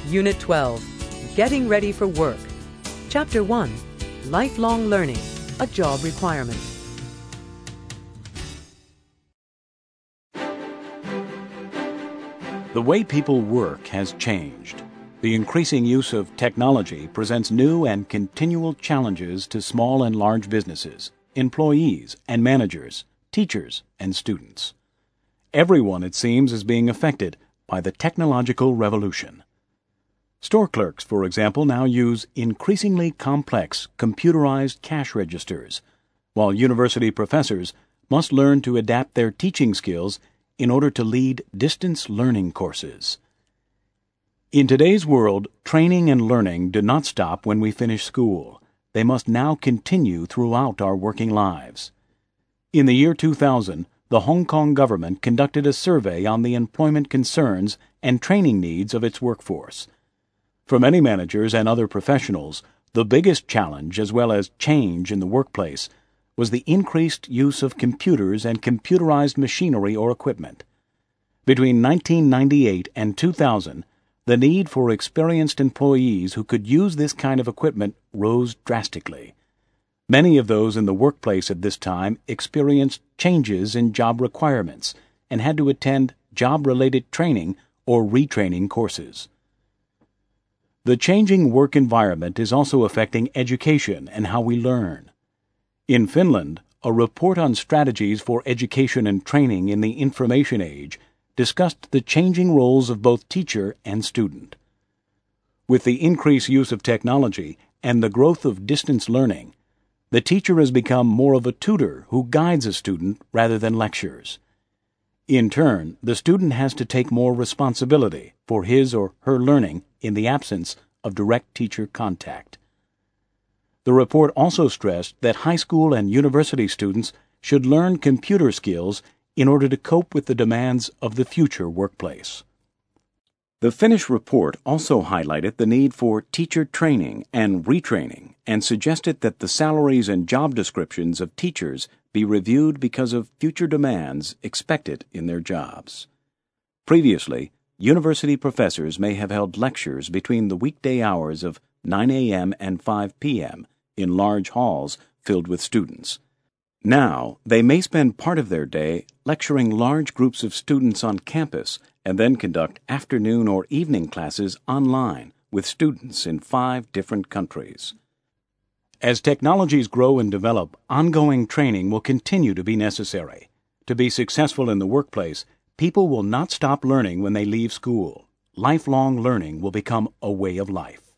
Unit 12, Getting Ready for Work. Chapter 1, Lifelong Learning, a Job Requirement. The way people work has changed. The increasing use of technology presents new and continual challenges to small and large businesses, employees and managers, teachers and students. Everyone, it seems, is being affected by the technological revolution. Store clerks, for example, now use increasingly complex computerized cash registers, while university professors must learn to adapt their teaching skills in order to lead distance learning courses. In today's world, training and learning do not stop when we finish school. They must now continue throughout our working lives. In the year 2000, the Hong Kong government conducted a survey on the employment concerns and training needs of its workforce. For many managers and other professionals, the biggest challenge as well as change in the workplace was the increased use of computers and computerized machinery or equipment. Between 1998 and 2000, the need for experienced employees who could use this kind of equipment rose drastically. Many of those in the workplace at this time experienced changes in job requirements and had to attend job-related training or retraining courses. The changing work environment is also affecting education and how we learn. In Finland, a report on strategies for education and training in the information age discussed the changing roles of both teacher and student. With the increased use of technology and the growth of distance learning, the teacher has become more of a tutor who guides a student rather than lectures. In turn, the student has to take more responsibility for his or her learning in the absence of direct teacher contact. The report also stressed that high school and university students should learn computer skills in order to cope with the demands of the future workplace. The Finnish report also highlighted the need for teacher training and retraining and suggested that the salaries and job descriptions of teachers be reviewed because of future demands expected in their jobs. Previously, university professors may have held lectures between the weekday hours of 9 a.m. and 5 p.m. in large halls filled with students. Now, they may spend part of their day lecturing large groups of students on campus and then conduct afternoon or evening classes online with students in 5 different countries. As technologies grow and develop, ongoing training will continue to be necessary. To be successful in the workplace, people will not stop learning when they leave school. Lifelong learning will become a way of life.